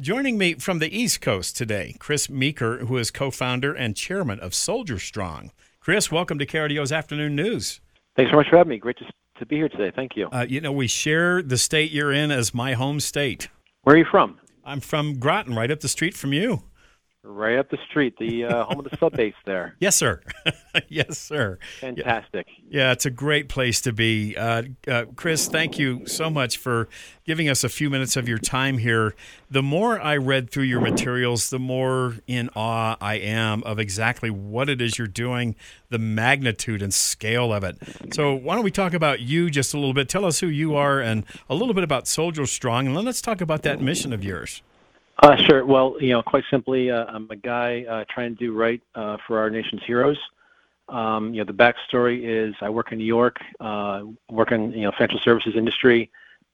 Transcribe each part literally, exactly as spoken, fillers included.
Joining me from the East Coast today, Chris Meeker, who is co-founder and chairman of Soldier Strong. Chris, welcome to K R D O's Afternoon News. Thanks so much for having me. Great to, to be here today. Thank you. Uh, you know, we share the state you're in as my home state. Where are you from? I'm from Groton, right up the street from you. Right up the street, the uh, home of the sub base there. Yes, sir. Yes, sir. Fantastic. Yeah, yeah, it's a great place to be. Uh, uh, Chris, thank you so much for giving us a few minutes of your time here. The more I read through your materials, the more in awe I am of exactly what it is you're doing, the magnitude and scale of it. So why don't we talk about you just a little bit? Tell us who you are and a little bit about Soldier Strong, and then let's talk about that mission of yours. Uh, sure. Well, you know, quite simply, uh, I'm a guy uh, trying to do right uh, for our nation's heroes. Um, you know, the backstory is I work in New York, uh, work in you know financial services industry,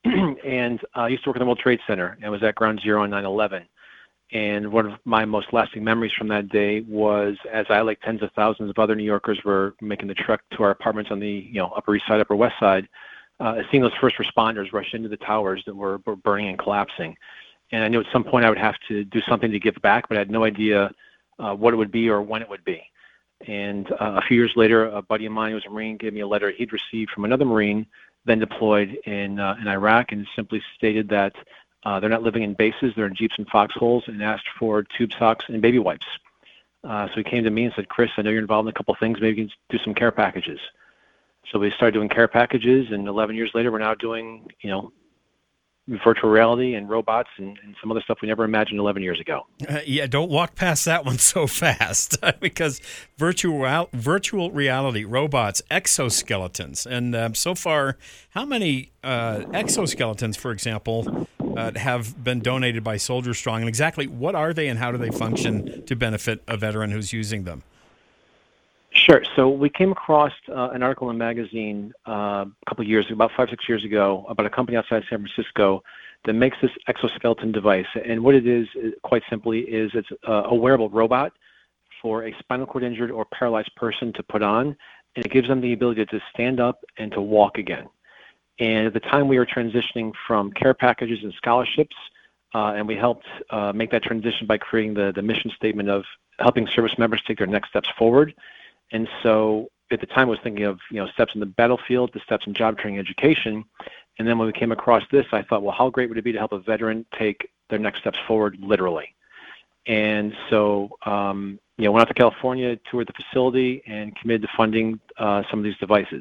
and uh, I used to work in the World Trade Center and was at Ground Zero on nine eleven. And one of my most lasting memories from that day was as I, like tens of thousands of other New Yorkers, were making the trek to our apartments on the you know Upper East Side, Upper West Side, uh, seeing those first responders rush into the towers that were, were burning and collapsing. And I knew at some point I would have to do something to give back, but I had no idea uh, what it would be or when it would be. And uh, a few years later, a buddy of mine who was a Marine gave me a letter he'd received from another Marine then deployed in uh, in Iraq, and simply stated that uh, they're not living in bases, they're in jeeps and foxholes, and asked for tube socks and baby wipes. Uh, so he came to me and said, "Chris, I know you're involved in a couple of things. Maybe you can do some care packages." So we started doing care packages, and eleven years later, we're now doing, you know, virtual reality and robots and, and some other stuff we never imagined eleven years ago. Uh, yeah, don't walk past that one so fast because virtual virtual reality, robots, exoskeletons. And um, so far, how many uh, exoskeletons, for example, uh, have been donated by Soldier Strong? And exactly what are they and how do they function to benefit a veteran who's using them? Sure. So we came across uh, an article in a magazine uh, a couple of years, about five, six years ago, about a company outside San Francisco that makes this exoskeleton device. And what it is, quite simply, is it's a wearable robot for a spinal cord injured or paralyzed person to put on, and it gives them the ability to stand up and to walk again. And at the time, we were transitioning from care packages and scholarships, uh, and we helped uh, make that transition by creating the, the mission statement of helping service members take their next steps forward. And so at the time I was thinking of, you know, steps in the battlefield, the steps in job training education. And then when we came across this, I thought, well, how great would it be to help a veteran take their next steps forward literally? And so, um, you know, went out to California, toured the facility, and committed to funding uh, some of these devices.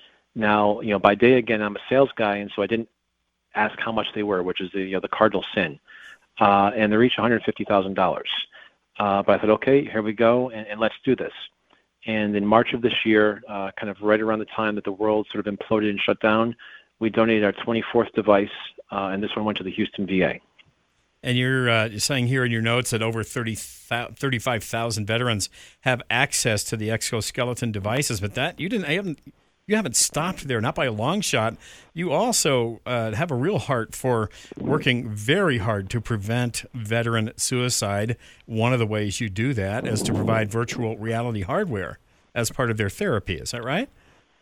Now, you know, by day, again, I'm a sales guy, and so I didn't ask how much they were, which is the, you know, the cardinal sin. Uh, and they're each one hundred fifty thousand dollars. Uh, but I thought, okay, here we go, and, and let's do this. And in March of this year, uh, kind of right around the time that the world sort of imploded and shut down, we donated our twenty-fourth device, uh, and this one went to the Houston V A. And you're, uh, you're saying here in your notes that over thirty, thirty-five thousand veterans have access to the exoskeleton devices, but that you didn't, you haven't, you haven't stopped there, not by a long shot. You also uh, have a real heart for working very hard to prevent veteran suicide. One of the ways you do that is to provide virtual reality hardware as part of their therapy. Is that right?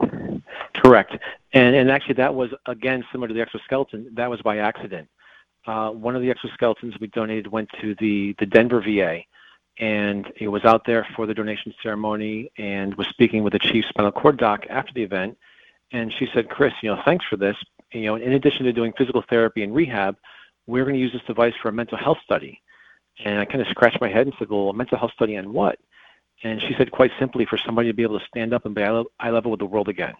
Correct. And and actually that was, again, similar to the exoskeleton. That was by accident. Uh, one of the exoskeletons we donated went to the, the Denver V A, and it was out there for the donation ceremony and was speaking with the chief spinal cord doc after the event. And she said, "Chris, you know, thanks for this. You know, in addition to doing physical therapy and rehab, we're going to use this device for a mental health study." And I kind of scratched my head and said, "Well, a mental health study on what?" And she said, quite simply, for somebody to be able to stand up and be eye level with the world again.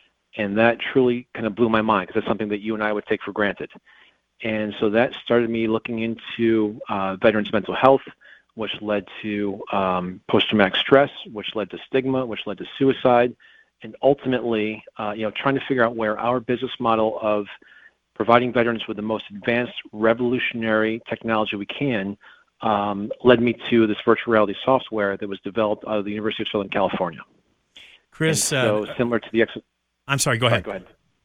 And that truly kind of blew my mind, because that's something that you and I would take for granted. And so that started me looking into uh, veterans' mental health, which led to um, post-traumatic stress, which led to stigma, which led to suicide, and ultimately, uh, you know, trying to figure out where our business model of providing veterans with the most advanced, revolutionary technology we can um, led me to this virtual reality software that was developed out of the University of Southern California. Chris, and so uh, similar to the ex- I'm sorry. Go ahead. Right, go ahead.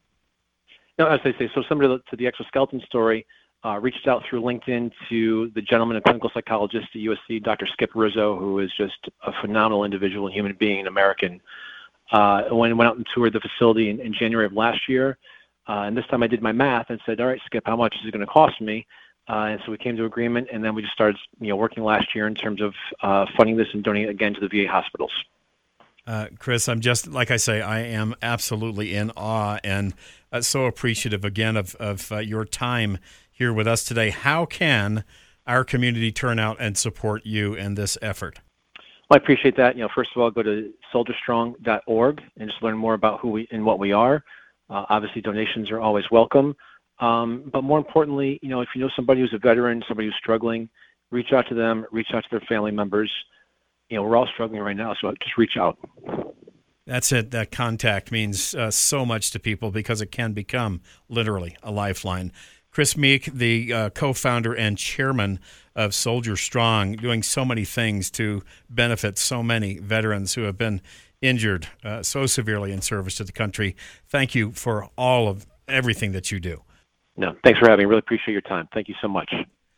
No, as I say, so similar to the exoskeleton story, uh, reached out through LinkedIn to the gentleman, a clinical psychologist at U S C, Doctor Skip Rizzo, who is just a phenomenal individual and human being, an American. Uh, when went out and toured the facility in, in January of last year, uh, and this time I did my math and said, "All right, Skip, how much is it going to cost me?" Uh, and so we came to agreement, and then we just started, you know, working last year in terms of uh, funding this and donating it again to the V A hospitals. Uh, Chris, I'm just, like I say, I am absolutely in awe and uh, so appreciative again of, of uh, your time here with us today. How can our community turn out and support you in this effort? Well, I appreciate that. You know, first of all, go to soldier strong dot org and just learn more about who we and what we are. Uh, obviously, donations are always welcome. Um, but more importantly, you know, if you know somebody who's a veteran, somebody who's struggling, reach out to them, reach out to their family members. You know, we're all struggling right now, so just reach out. That's it. That contact means uh, so much to people because it can become literally a lifeline. Chris Meek, the uh, co-founder and chairman of Soldier Strong, doing so many things to benefit so many veterans who have been injured uh, so severely in service to the country. Thank you for all of everything that you do. No, thanks for having me. Really appreciate your time. Thank you so much.